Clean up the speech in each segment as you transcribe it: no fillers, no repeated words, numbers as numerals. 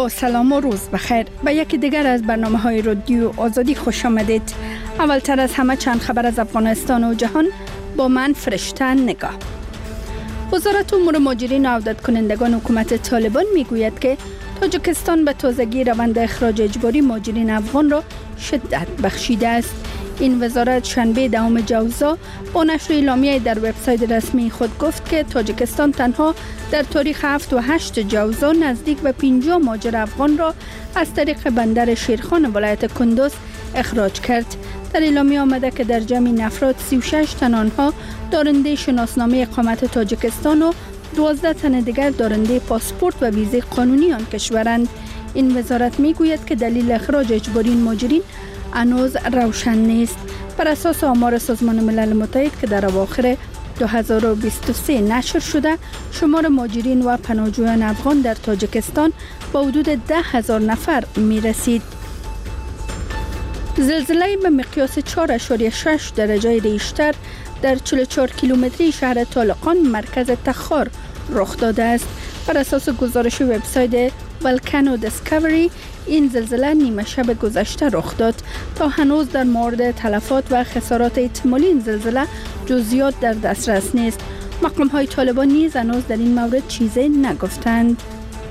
با سلام و روز بخیر. به یکی دیگر از برنامه‌های رادیو آزادی خوش آمدید. اولتر از همه چند خبر از افغانستان و جهان با من فرشته نگاه. وزارت امور مهاجرین و عودت کنندگان حکومت طالبان میگوید که تاجیکستان به تازگی روند اخراج اجباری مهاجرین افغان را شدت بخشیده است. این وزارت شنبه 10 جوزا با نشر اعلامیه در وبسایت رسمی خود گفت که تاجیکستان تنها در تاریخ 7 و 8 جوزا نزدیک به 50 مهاجر افغان را از طریق بندر شیرخان ولایت کندوز اخراج کرد. در اعلامیه آمده که در جمع این افراد 36 تن آنها دارنده شناسنامه اقامت تاجیکستان و 12 تن دیگر دارنده پاسپورت و ویزه قانونی آن کشورند. این وزارت میگوید که دلیل اخراج اجباری مهاجرین هنوز روشن نیست. بر اساس آمار سازمان ملل متحد که در اواخر 2023 نشر شده، شمار مهاجرین و پناهجویان افغان در تاجیکستان با حدود 10,000 نفر می رسید. زلزله به مقیاس 4.6 درجه ریشتر در 44 کیلومتری شهر طالقان مرکز تخار رخ داده است. بر اساس گزارش وبسایت ولکانو دیسکاوری، این زلزله نیمه شب گذشته رخ داد. تا هنوز در مورد تلفات و خسارات احتمالی این زلزله جزئیات در دسترس نیست. مقام‌های طالبان نیز هنوز در این مورد چیزی نگفتند.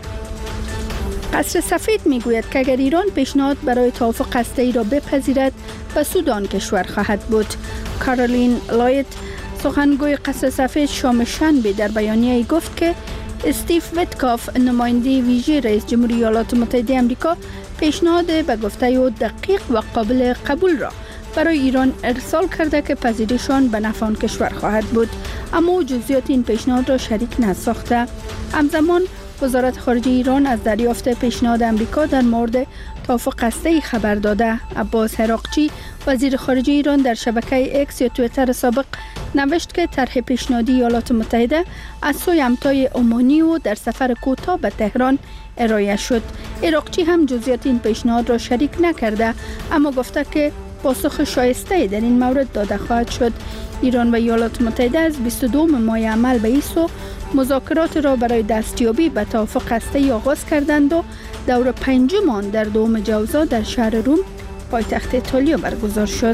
قصر سفید میگوید که اگر ایران پیشنهاد برای توافق هسته‌ای را بپذیرد، به سود آن کشور خواهد بود. کارولین لایت، سخنگوی قصر سفید، شام شنبه در بیانیه‌ای گفت که استیو ویتکاف، نماینده ویژه رئیس جمهوری ایالات متحده آمریکا، پیشنهاد به گفته او دقیق و قابل قبول را برای ایران ارسال کرده که پذیرشان به نفع آن کشور خواهد بود، اما جزئیات این پیشنهاد را شریک نساخته. همزمان وزارت خارجه ایران از دریافت پیشنهاد آمریکا در مورد توافق هسته‌ای خبر داده. عباس هراقچی، وزیر خارجه ایران، در شبکه اکس یا توییتر سابق نوشت که طرح پیشنهادی ایالات متحده از سوی همتای عمانی و در سفر کوتاه به تهران ارائه شد. هراقچی هم جزئیات این پیشنهاد را شریک نکرده، اما گفته که پاسخ شایسته در این مورد داده خواهد شد. ایران و ایالات متحده از 22 ماه عمل به این سو مذاکرات را برای دستیابی به توافق هسته‌ای آغاز کردند و دور پنجم آن در 2 جوزا در شهر روم، پایتخت ایتالیا، برگزار شد.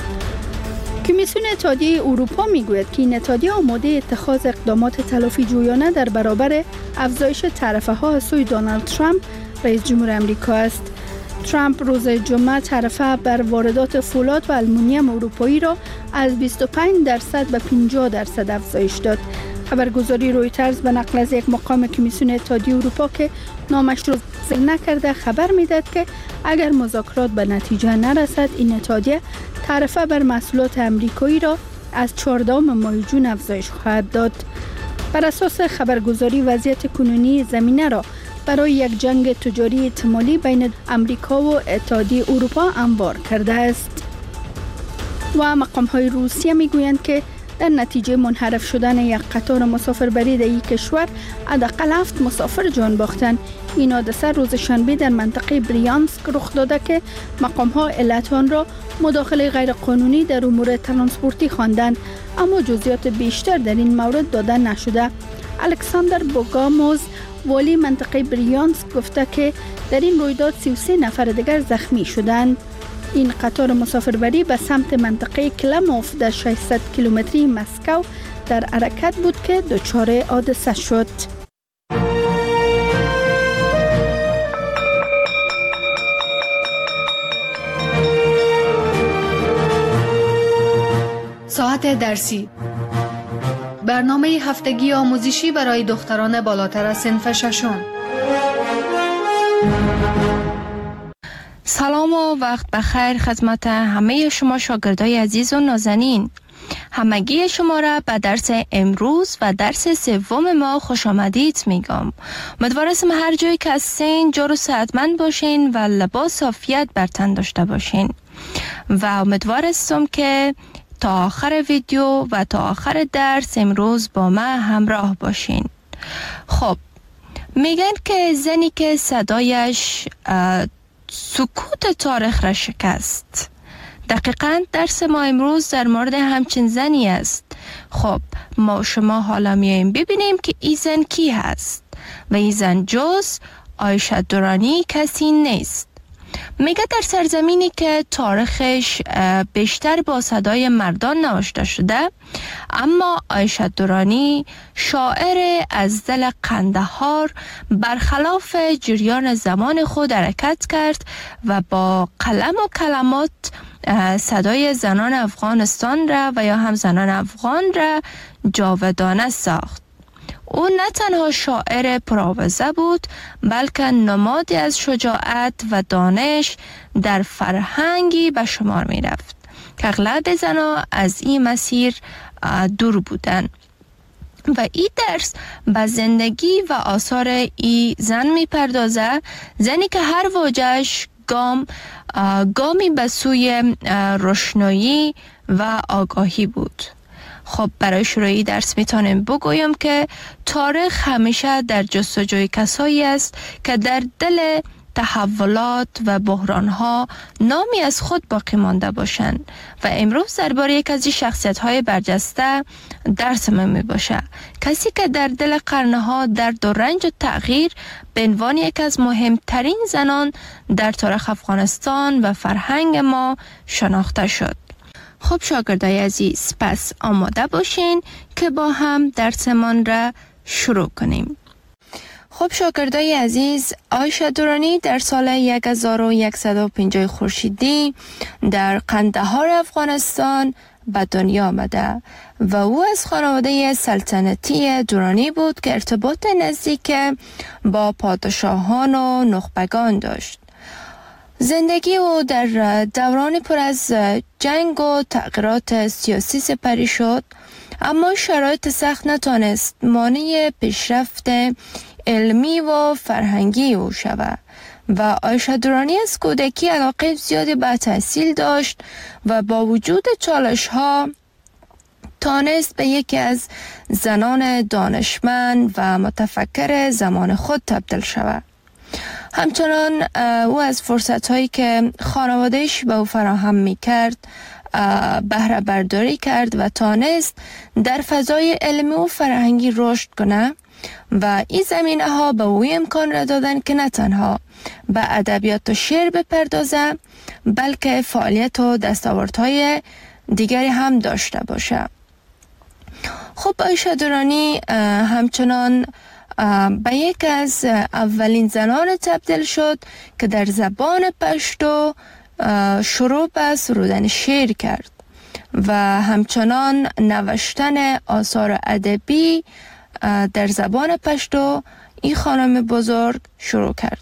کمیسیون اتحادیه اروپا میگوید که این اتحادیه آماده اتخاذ اقدامات تلافی جویانه در برابر افزایش تعرفه ها از سوی دونالد ترامپ، رئیس جمهور آمریکا است. ترامپ روز جمعه تعرفه بر واردات فولاد و آلومینیوم اروپایی را از 25% به 50% افزایش داد. خبرگزاری رویترز به نقل از یک مقام کمیسیون اتحادیه اروپا که نامش را ذکر نکرده خبر میداد که اگر مذاکرات به نتیجه نرسد، این اتحادیه تعرفه بر محصولات آمریکایی را از 14 ماه جون افزایش خواهد داد. بر اساس خبرگزاری وضعیت کنونی زمینه را برای یک جنگ تجاری احتمالی بین آمریکا و اتحادیه اروپا هموار کرده است. و مقام‌های روسیه میگویند که در نتیجه منحرف شدن یک قطار مسافربری در این کشور حداقل 7 مسافر جان باختند. این حادثه روز شنبه در منطقه بریانسک رخ داده که مقام‌ها علت آن را مداخله غیرقانونی در امور ترانسپورتی خواندند، اما جزئیات بیشتر در این مورد داده نشده. الکساندر بوگاموز، والی منطقه بریانسک، گفته که در این رویداد 33 نفر دیگر زخمی شدند. این قطار مسافربری به سمت منطقه کلموف در 600 کیلومتری مسکو در حرکت بود که دچار حادثه شد. ساعت درسی، برنامه هفتگی آموزشی برای دختران بالاتر از صنف ششم. سلام و وقت بخیر خدمت همه شما شاگردای عزیز و نازنین. همگی شما را به درس امروز و درس سوم ما خوش آمدید میگم. امیدوارم هر جایی که هستین جور و صحتمند باشین و لباس عافیت بر تن داشته باشین و امیدوارم که تا آخر ویدیو و تا آخر درس امروز با ما همراه باشین. خب، میگن که زنی که صدایش سکوت تاریخ را شکست. دقیقاً درس ما امروز در مورد همچین زنی است. خب، ما شما حالا میاییم ببینیم که این زن کی هست و این زن جز عایشه درانی کسی نیست. میگه در سرزمینی که تاریخش بیشتر با صدای مردان نوشته شده، اما عایشه درانی شاعر از دل قندهار برخلاف جریان زمان خود حرکت کرد و با قلم و کلمات صدای زنان افغانستان را و یا هم زنان افغان را جاودانه ساخت. او نه تنها شاعر پرآوازه بود، بلکه نمادی از شجاعت و دانش در فرهنگی به شمار می رفت که اغلب زنان از این مسیر دور بودند. و این درس به زندگی و آثار ای زن می پردازه، زنی که هر واژه‌اش گامی به سوی روشنایی و آگاهی بود. خب برای شروعی درس میتونیم بگویم که تاریخ همیشه در جستجوی کسایی است که در دل تحولات و بحرانها نامی از خود باقی مانده باشند و امروز درباره یک از شخصیت‌های برجسته درس ما میباشه. کسی که در دل قرنها درد و رنج و تغییر به عنوان یک از مهمترین زنان در تاریخ افغانستان و فرهنگ ما شناخته شد. خب شاگردای عزیز، پس آماده باشین که با هم درسمان را شروع کنیم. خب شاگردای عزیز، عایشه درانی در سال 1150 خورشیدی در قندهار افغانستان به دنیا آمده و او از خانواده سلطنتی درانی بود که ارتباط نزدیک با پادشاهان و نخبگان داشت. زندگی او در دوران پر از جنگ و تغییرات سیاسی سپری شد، اما شرایط سخت نتانست مانع پیشرفت علمی و فرهنگی او شود و عایشه درانی از کودکی علاقه زیادی به تحصیل داشت و با وجود چالش ها تانست به یکی از زنان دانشمند و متفکر زمان خود تبدیل شود. همچنان او از فرصت‌هایی که خانواده‌اش به او فراهم می‌کرد بهره برداری کرد و تانست در فضای علمی و فرهنگی رشد کنه و این زمینه‌ها به او امکان را دادن که نه تنها به ادبیات و شعر بپردازه، بلکه فعالیت و دستاوردهای دیگری هم داشته باشه. خب عایشه درانی همچنان به یک از اولین زنان تبدیل شد که در زبان پشتو شروع به سرودن شعر کرد و همچنان نوشتن آثار ادبی در زبان پشتو این خانم بزرگ شروع کرد.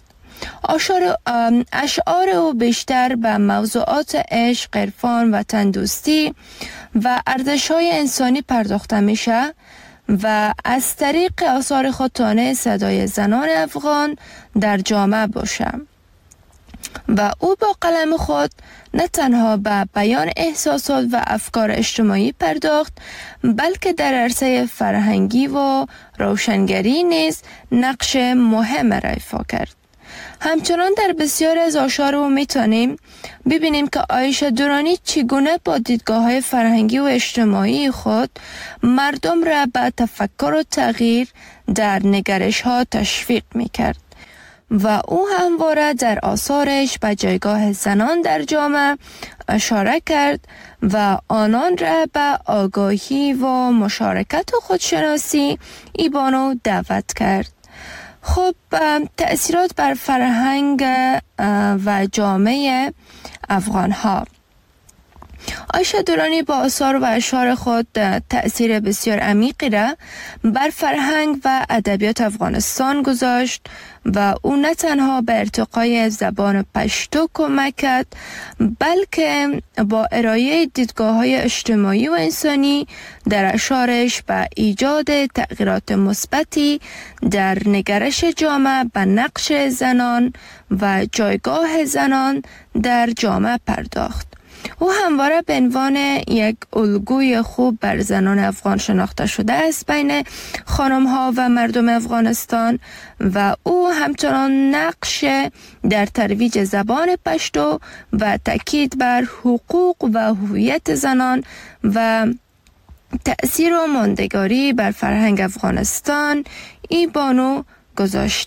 اشعار او بیشتر به موضوعات عشق، عرفان و تندوستی و ارزش‌های انسانی پرداخته میشه و از طریق آثار خود تانست صدای زنان افغان در جامعه باشه و او با قلم خود نه تنها به بیان احساسات و افکار اجتماعی پرداخت، بلکه در عرصه فرهنگی و روشنگری نیز نقش مهم را ایفا کرد. همچنان در بسیار از آثار او میتونیم ببینیم که عایشه درانی چگونه با دیدگاه‌های فرهنگی و اجتماعی خود مردم را به تفکر و تغییر در نگرش‌ها تشویق میکرد و او همواره در آثارش به جایگاه زنان در جامعه اشاره کرد و آنان را به آگاهی و مشارکت و خودشناسی ایبانو دعوت کرد. خب تأثیرات بر فرهنگ و جامعه افغان ها. عایشه درانی با آثار و اشعار خود تأثیر بسیار عمیقی را بر فرهنگ و ادبیات افغانستان گذاشت و او نه تنها به ارتقای زبان پشتو کمک کرد، بلکه با ارائه دیدگاه‌های اجتماعی و انسانی در اشعارش به ایجاد تغییرات مثبتی در نگرش جامعه به نقش زنان و جایگاه زنان در جامعه پرداخت. او همواره به عنوان یک الگوی خوب بر زنان افغان شناخته شده است بین خانم‌ها و مردم افغانستان و او همچنان نقش در ترویج زبان پشتو و تاکید بر حقوق و هویت زنان و تأثیر و ماندگاری بر فرهنگ افغانستان ای بانو گذاشته.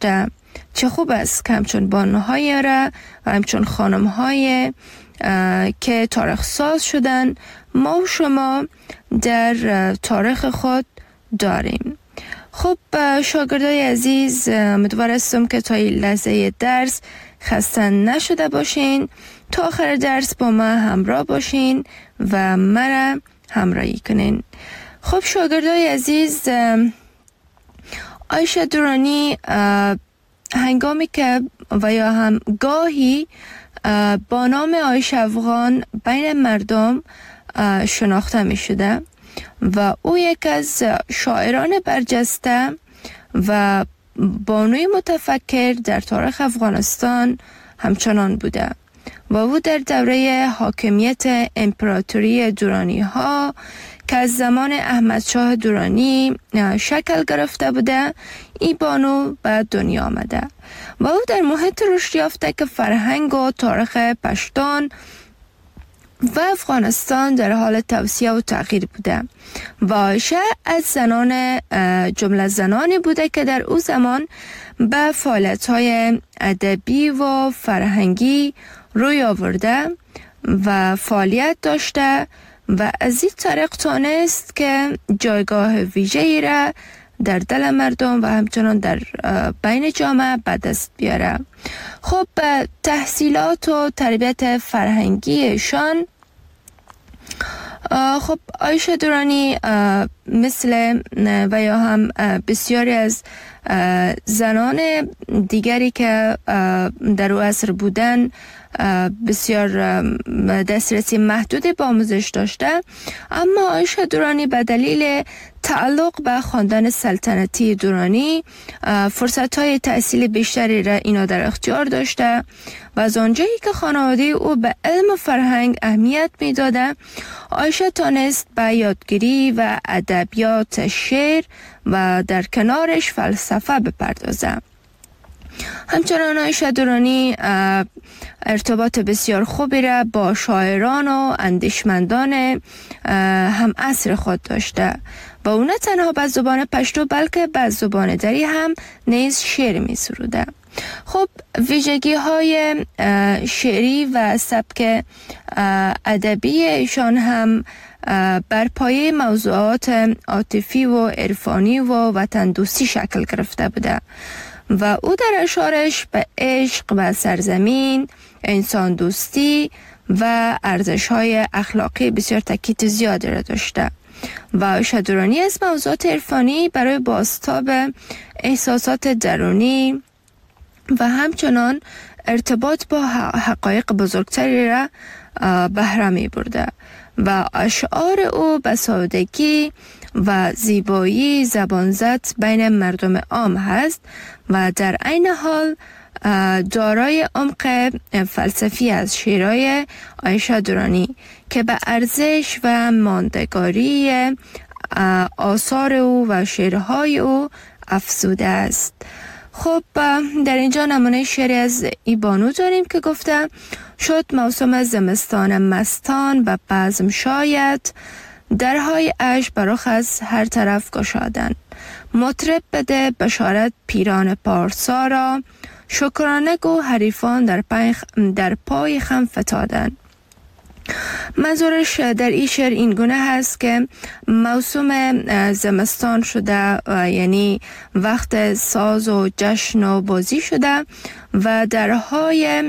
چه خوب است که همچون بانوهای را و همچون خانم‌های که تاریخ ساز شدن ما و شما در تاریخ خود داریم. خب شاگردای عزیز، امیدوار هستم که تا این لحظه درس خسته نشده باشین، تا آخر درس با ما همراه باشین و مرا همراهی کنین. خب شاگردای عزیز، عایشه درانی هنگامی که و یا هم گاهی با نام عایشه افغان بین مردم شناخته می شده و او یک از شاعران برجسته و بانوی متفکر در تاریخ افغانستان همچنان بوده و او در دوره حاکمیت امپراتوری درانی ها که از زمان احمد شاه درانی شکل گرفته بوده، این بانو به دنیا آمده و او در محیط رشد یافته که فرهنگ و تاریخ پشتون و افغانستان در حال توسعه و تغییر بوده و عایشه از جمله زنانی بوده که در او زمان به فعالیت‌های ادبی و فرهنگی روی آورده و فعالیت داشته و از این طریق تانست که جایگاه ویژه‌ای را در دل مردم و همچنان در بین جامعه به دست بیاره. خب تحصیلات و تربیت فرهنگیشان، خب عایشه درانی مثل و یا هم بسیاری از زنان دیگری که در او عصر بودن بسیار دسترسی محدودی به آموزش داشته، اما عایشه درانی به دلیل تعلق به خاندان سلطنتی درانی فرصت‌های تحصیل بیشتری را اینا در اختیار داشته و از آنجایی که خانواده او به علم و فرهنگ اهمیت می‌داده، عایشه تانست به یادگیری و ادبیات شعر و در کنارش فلسفه بپردازه. همچنان عایشه درانی ارتباط بسیار خوبی را با شاعران و اندیشمندان هم عصر خود داشته و او نه تنها به زبان پشتو بلکه به زبان دری هم نیز شعر می سروده. خب ویژگی های شعری و سبک ادبی ایشان هم بر پایه موضوعات عاطفی و عرفانی و وطن دوستی شکل گرفته بوده و او در اشعارش به عشق و سرزمین، انسان دوستی و ارزش‌های اخلاقی بسیار تاکید زیادی را داشته و عایشه درانی از موضوعات عرفانی برای بازتاب احساسات درونی و همچنان ارتباط با حقایق بزرگتری را بهره می برده و اشعار او به سادگی و زیبایی زبانزد بین مردم عام هست و در عین حال دارای عمق فلسفی از شعرهای عایشه درانی که به ارزش و ماندگاری آثار او و شعرهای او افزوده است. خب در اینجا نمونه شعری از ای بانو داریم که گفته: شد موسم زمستان مستان و بزم شاید، درهای عشق برخ از هر طرف گشادن. مطرب بده بشارت پیران پارسا را، شکرانه گو حریفان در پای خم فتادن. منظورش در این شعر این گونه هست که موسم زمستان شده و یعنی وقت ساز و جشن و بازی شده و درهای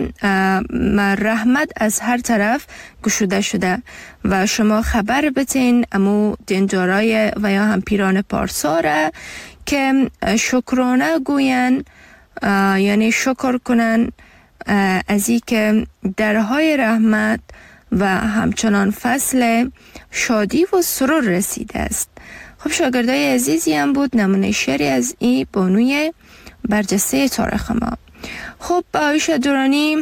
رحمت از هر طرف گشوده شده و شما خبر بتین امو دیندارای و یا هم پیران پارسا را که شکرانه گوین، یعنی شکر کنن از این که درهای رحمت و همچنان فصل شادی و سرور رسیده است. خب شاگردای عزیزی هم بود نمونه شعری از این بانوی برجسته تاریخ ما. خب عایشه درانی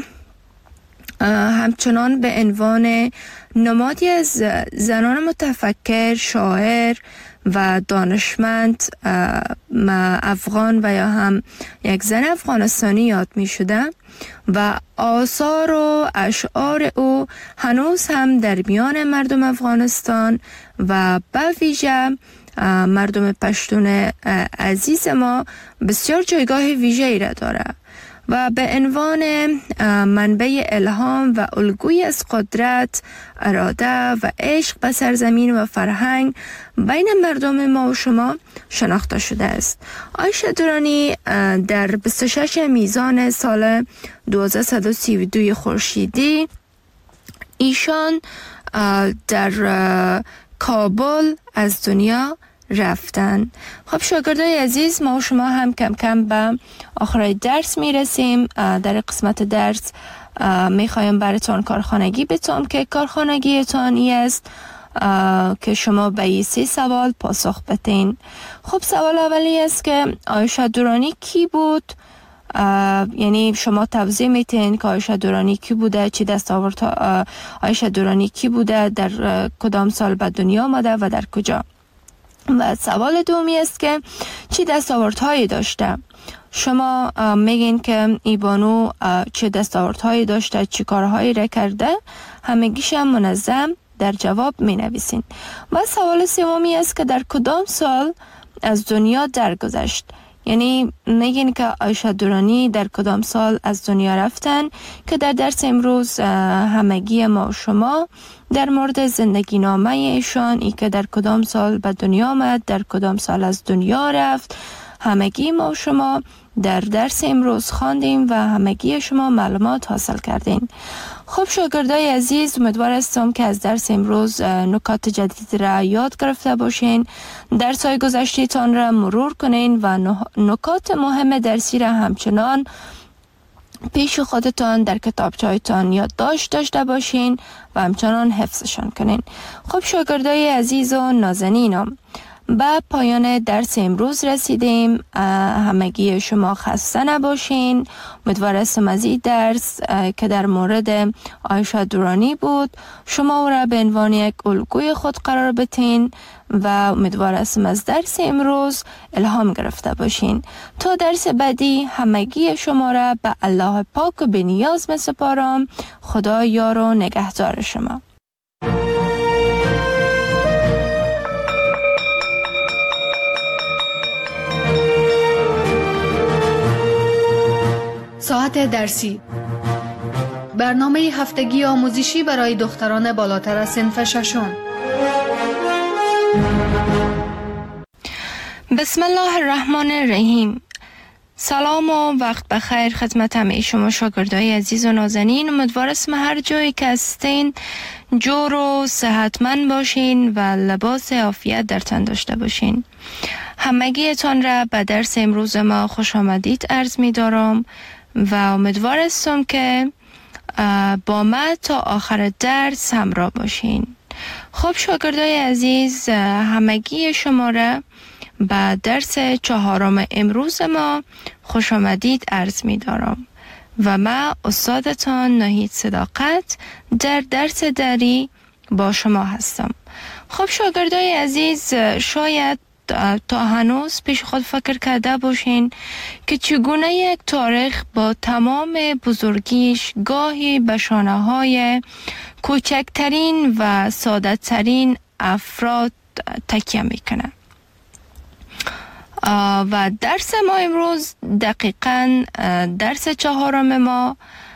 همچنان به عنوان نمادی از زنان متفکر، شاعر و دانشمند افغان و یا هم یک زن افغانستانی یاد می شده و آثار و اشعار او هنوز هم در میان مردم افغانستان و به ویژه مردم پشتون عزیز ما بسیار جایگاه ویژه‌ای را داره و به عنوان منبع الهام و الگویی از قدرت، اراده و عشق به سرزمین و فرهنگ بین مردم ما و شما شناخته شده است. عایشه درانی در 26 میزان سال 1232 خورشیدی ایشان در کابل از دنیا رفتن. خب شاگردای عزیز، ما و شما هم کم کم به آخرای درس میرسیم. در قسمت درس میخوایم براتون کارخانگی بتونم که کارخانگیتان ای است که شما به این 3 سوال پاسخ بدین. خب سوال اولی است که عایشه درانی کی بود؟ یعنی شما توضیح میتین که عایشه درانی کی بوده، چی دستاورد عایشه درانی کی بوده، در کدام سال به دنیا آمده و در کجا. و سوال دومی است که چی دستاوردهایی داشته؟ شما میگین که ای بانو چه دستاوردهایی داشته، چی کارهایی را کرده، همگیش هم منظم در جواب می نویسین. و سوال سومی است که در کدام سال از دنیا درگذشت؟ یعنی میگین که عایشه درانی در کدام سال از دنیا رفتن که در درس امروز همگی ما و شما در مورد زندگی نامه ایشان، ای که در کدام سال به دنیا آمد، در کدام سال از دنیا رفت، همگی ما و شما در درس امروز خواندیم و همگی شما معلومات حاصل کردین. خب شاگردای عزیز، امیدوار هستم که از درس امروز نکات جدید را یاد گرفته باشین، درس‌های گذشته‌تان را مرور کنین و نکات مهم درسی را همچنان پیش خودتان در کتابچه‌تان یادداشت داشته باشین و همچنان حفظشان کنین. خب شاگردای عزیز و نازنینم، به پایان درس امروز رسیدیم. همگی شما خسته نباشین. امیدوار هستم از این درس که در مورد عایشه درانی بود شما او را به عنوان یک الگوی خود قرار بدین و امیدوار هستم از درس امروز الهام گرفته باشین. تا درس بعدی همگی شما را به الله پاک و به نیاز می‌سپارم. خدا یار و نگهدار شما. ساعت درسی، برنامه هفتگی آموزشی برای دختران بالاتر از صنف ششم. بسم الله الرحمن الرحیم. سلام و وقت بخیر خدمت همه شما شاگردای عزیز و نازنین. امیدوارم هر جایی که هستین جور و صحتمند باشین و لباس عافیت در تن داشته باشین. همگیتان را به درس امروز ما خوش آمدید عرض می دارم و امیدوار هستم که با ما تا آخر درس همراه باشین. خب شاگردای عزیز، همگی شما را به درس 4 امروز ما خوش آمدید عرض می دارم و من استادتان ناهید صداقت در درس دری با شما هستم. خب شاگردای عزیز، شاید تا هنوز پیش خود فکر کرده باشین که چگونه یک تاریخ با تمام بزرگیش گاهی به شانه‌های کوچکترین و ساده‌ترین افراد تکیه میکنه. و درس ما امروز دقیقاً درس 4 ما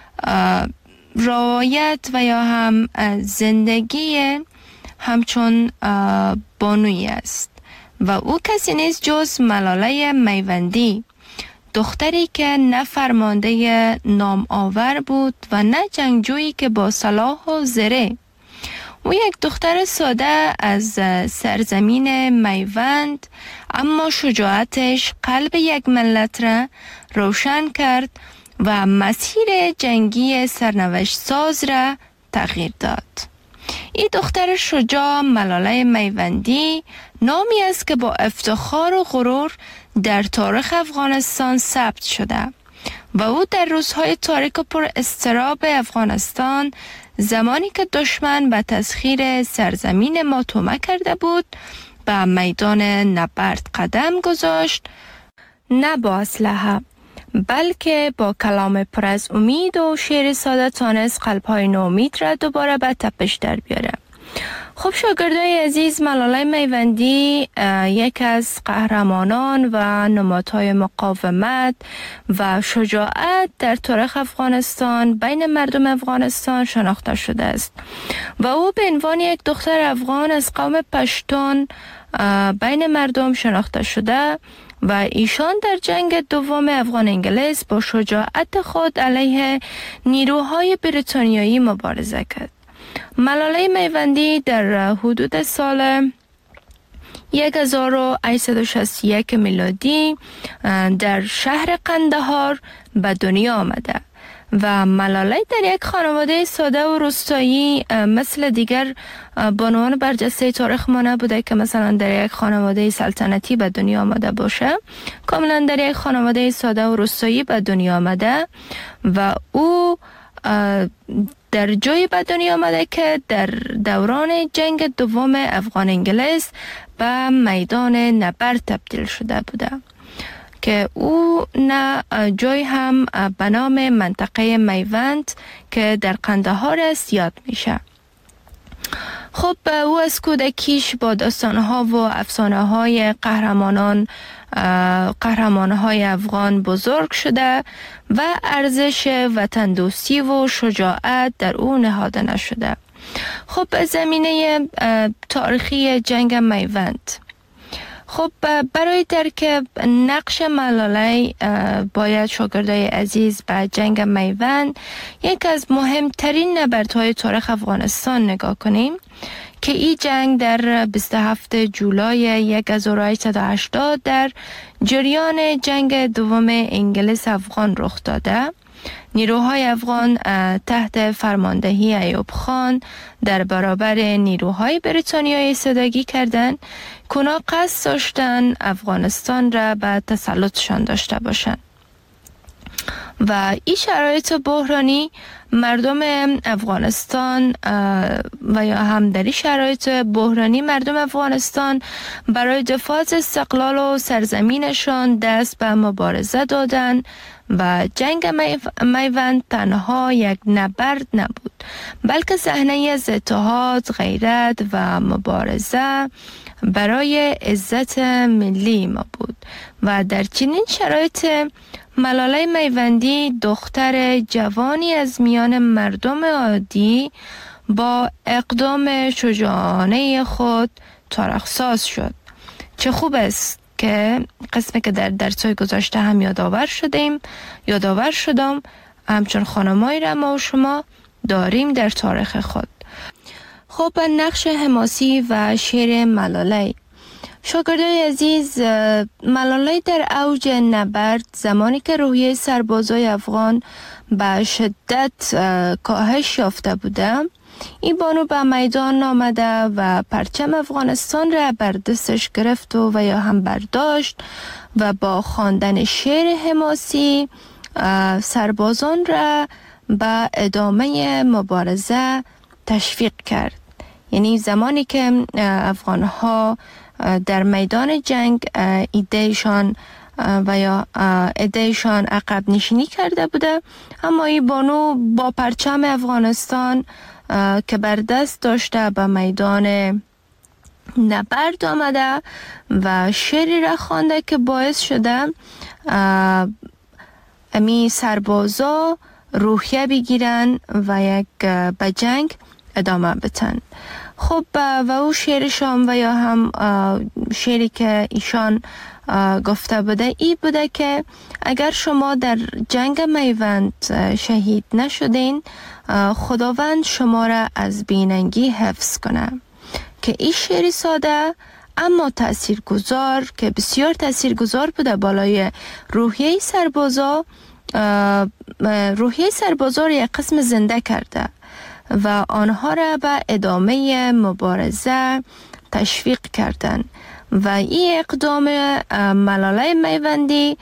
روایت و یا هم زندگی همچون بانویی است و او کسی نیست جز ملاله میوندی، دختری که نه فرمانده نام آور بود و نه جنگجویی که با سلاح و زره. او یک دختر ساده از سرزمین میوند، اما شجاعتش قلب یک ملت را روشن کرد و مسیر جنگی سرنوشت ساز را تغییر داد. این دختر شجاع ملاله میوندی نامی است که با افتخار و غرور در تاریخ افغانستان ثبت شده و او در روزهای تاریک و پر اضطراب افغانستان، زمانی که دشمن به تسخیر سرزمین ما تومه کرده بود، به میدان نبرد قدم گذاشت، نه با اسلحه بلکه با کلام پر از امید و شعر ساده تانست قلب‌های ناامید را دوباره به تپش در بیاره. خب شاگردای عزیز، ملالای میوندی یک از قهرمانان و نمادهای مقاومت و شجاعت در تاریخ افغانستان بین مردم افغانستان شناخته شده است و او به عنوان یک دختر افغان از قوم پشتون بین مردم شناخته شده و ایشان در جنگ دوم افغان انگلیس با شجاعت خود علیه نیروهای بریتانیایی مبارزه کرد. ملالای میوندی در حدود سال 1861 میلادی در شهر قندهار به دنیا آمده و ملالای در یک خانواده ساده و روستایی مثل دیگر بانوان برجسته تاریخ ما نبوده که مثلا در یک خانواده سلطنتی به دنیا آمده باشه. کاملا در یک خانواده ساده و روستایی به دنیا آمده و او در جایی به دنیا آمده که در دوران جنگ دوم افغان انگلیس به میدان نبرد تبدیل شده بوده که او نه جای هم به نام منطقه میوند که در قندهار است یاد میشه. خب او از کودکیش با داستانها و افسانه‌های قهرمان‌های افغان بزرگ شده و ارزش وطن دوستی و شجاعت در او نهاده نشده. خب زمینه تاریخی جنگ میوند. خب برای درک نقش ملالای باید شاگردای عزیز به جنگ میوند، یک از مهمترین نبردهای تاریخ افغانستان نگاه کنیم که این جنگ در 27 جولای 1880 در جریان جنگ دوم انگلیس افغان رخ داده. نیروهای افغان تحت فرماندهی ایوب خان در برابر نیروهای بریتانیایی ایستادگی کردند که اونا قصد داشتن افغانستان را به تسلطشان داشته باشند و این شرایط بحرانی مردم افغانستان و یا هم در این شرایط بحرانی مردم افغانستان برای دفاع از استقلال و سرزمینشان دست به مبارزه دادن و جنگ میوند تنها یک نبرد نبود بلکه صحنه‌ای از اتحاد، غیرت و مبارزه برای عزت ملی ما بود و در چنین شرایط ملالای میوندی دختر جوانی از میان مردم عادی با اقدام شجاعانه خود تاریخ‌ساز شد. چه خوب است که قسمی که در درس‌های گذشته هم یادآور شدم همچون خانمایی را ما و شما داریم در تاریخ خود. خب نقش حماسی و شعر ملالای. شاگردای عزیز، ملالای در اوج نبرد زمانی که روحیه سربازای افغان به شدت کاهش یافته بوده، این بانو به میدان آمده و پرچم افغانستان را بر دستش گرفت و یا هم برداشت و با خواندن شعر حماسی سربازان را به ادامه مبارزه تشویق کرد. یعنی زمانی که افغانها در میدان جنگ ایدهشان و یا ایدهشان عقب نشینی کرده بوده، اما این بانو با پرچم افغانستان که بر دست داشته به میدان نبرد آمده و شعری را خوانده که باعث شده امی سربازا روحیه بگیرن و یک به جنگ ادامه بتن. خب و او شعرشان و یا هم شعری که ایشان گفته بوده ای بوده که اگر شما در جنگ میوند شهید نشدین، خداوند شما را از بیننگی حفظ کنه. که این شعری ساده اما تاثیرگذار که بسیار تاثیرگذار بوده بالای روحیه سربازا را یک قسم زنده کرده و آنها را به ادامه مبارزه تشویق کردند و این اقدام ملالای میوندی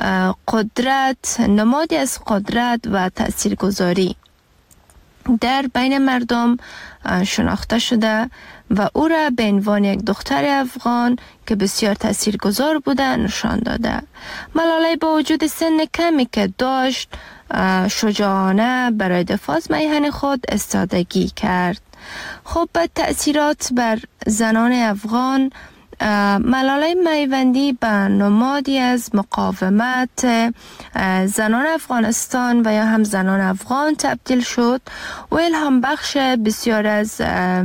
نمادی از قدرت و تاثیرگذاری در بین مردم شناخته شده و او را به عنوان یک دختر افغان که بسیار تاثیرگذار بوده نشان داده. ملالای با وجود سن کمی که داشت، شجاعانه برای دفاع از میهن خود استادگی کرد خب تأثیرات بر زنان افغان، ملاله میوندی به نمادی از مقاومت زنان افغانستان و یا هم زنان افغان تبدیل شد و الهام بخش بسیار از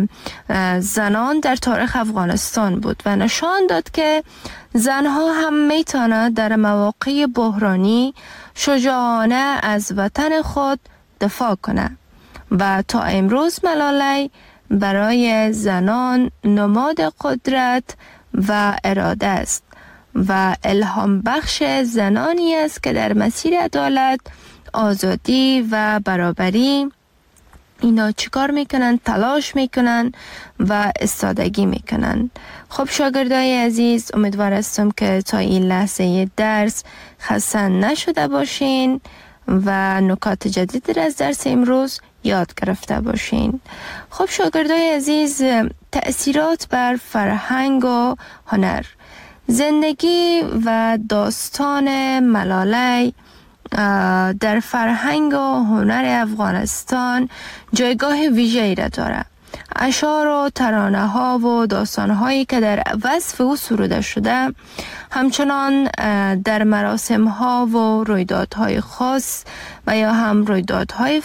زنان در تاریخ افغانستان بود و نشان داد که زنها هم میتونند در مواقع بحرانی شجاعانه از وطن خود دفاع کنند و تا امروز ملاله برای زنان نماد قدرت و اراده است و الهام بخش زنانی است که در مسیر عدالت، آزادی و برابری اینا چیکار میکنن؟ تلاش میکنن و استادگی میکنن. خب شاگردای عزیز، امیدوار هستم که تا این لحظه درس خسته نشده باشین و نکات جدید از درس امروز یاد گرفته باشین. خب شاگردای عزیز، تأثیرات بر فرهنگ و هنر. زندگی و داستان ملاله در فرهنگ و هنر افغانستان جایگاه ویژه‌ای را دارد. اشعار و ترانه ها و داستان هایی که در وصف او سروده شده همچنان در مراسم ها و رویدادهای خاص و یا هم رویدادهای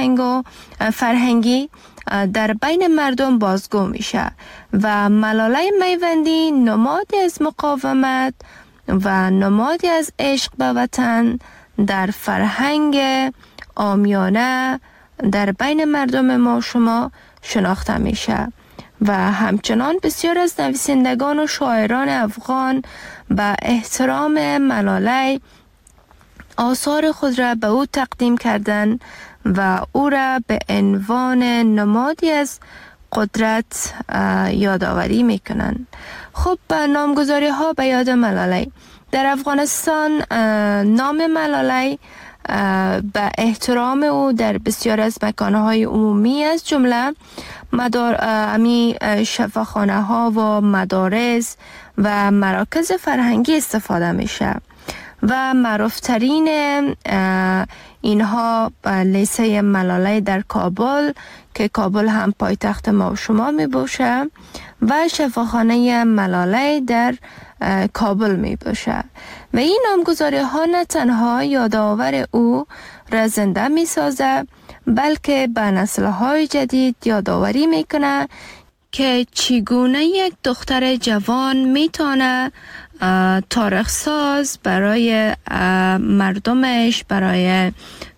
فرهنگی در بین مردم بازگو میشه و ملاله میوندی نمادی از مقاومت و نمادی از عشق به وطن در فرهنگ عامیانه در بین مردم ما شما شناخته میشه و همچنان بسیار از نویسندگان و شاعران افغان به احترام ملاله آثار خود را به او تقدیم کردن و او را به عنوان نمادی از قدرت یادآوری میکنن. خب نامگذاری ها به یاد ملاله. در افغانستان نام ملاله به احترام او در بسیار از مکانهای عمومی از جمله شفاخانه ها و مدارس و مراکز فرهنگی استفاده میشه و معروفترین اینها لیسه ملاله در کابل که کابل هم پایتخت ما و شما می باشه و شفاخانه ملاله در کابل می باشه و این نامگذاری ها نه تنها یادآور او را زنده می سازه بلکه به نسل های جدید یادآوری می کنه که چگونه یک دختر جوان می تونه تاریخ ساز برای مردمش، برای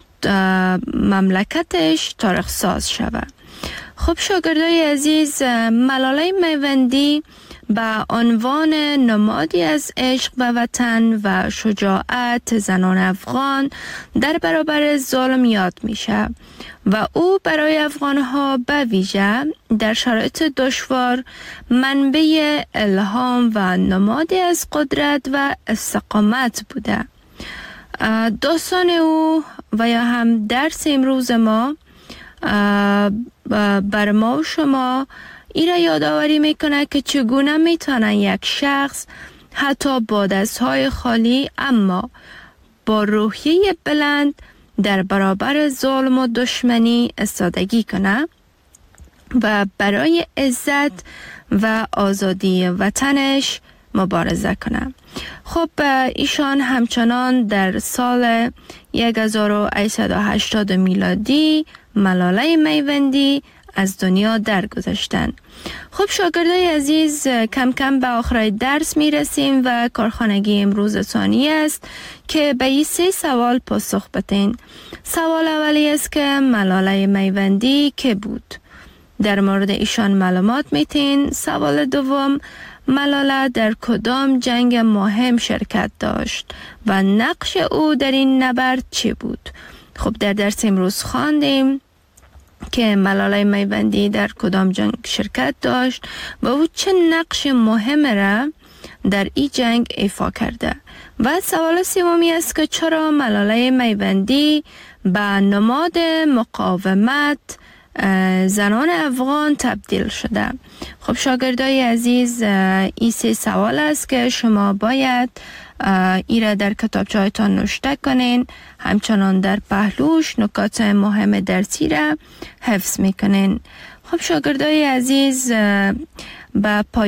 مملکتش تاریخ ساز شود. خب شاگردای عزیز، ملاله میوندی به عنوان نمادی از عشق به وطن و شجاعت زنان افغان در برابر ظلم یاد میشه و او برای افغانها به ویژه در شرایط دشوار منبع الهام و نمادی از قدرت و استقامت بوده. داستان او و یا هم درس امروز ما بر ما و شما این را یادآوری میکنه که چگونه میتونه یک شخص حتی با دستهای خالی اما با روحیه بلند در برابر ظلم و دشمنی استادگی کنه و برای عزت و آزادی وطنش مبارزه کنه. خب ایشان همچنان در سال 1880 میلادی ملاله میوندی از دنیا درگذشتند. خب شاگردای عزیز، کم کم به آخر درس می رسیم و کارخانگی امروز ثانی است که به این 3 سوال پاسخ بدین. سوال اولی است که ملاله میوندی که بود؟ در مورد ایشان معلومات میتین. سوال دوم، ملاله در کدام جنگ مهم شرکت داشت و نقش او در این نبرد چی بود؟ خب در درس امروز خواندیم که ملاله میوندی در کدام جنگ شرکت داشت و او چه نقش مهم را در این جنگ ایفا کرده. و سوال سومی است که چرا ملاله میوندی به نماد مقاومت زنان افغان تبدیل شده؟ خب شاگردای عزیز، این 3 سوال است که شما باید ای را در کتابچه‌هایتان نوشته کنین، همچنان در پهلوش نکات مهم درسی را حفظ میکنین. خب شاگردای عزیز، به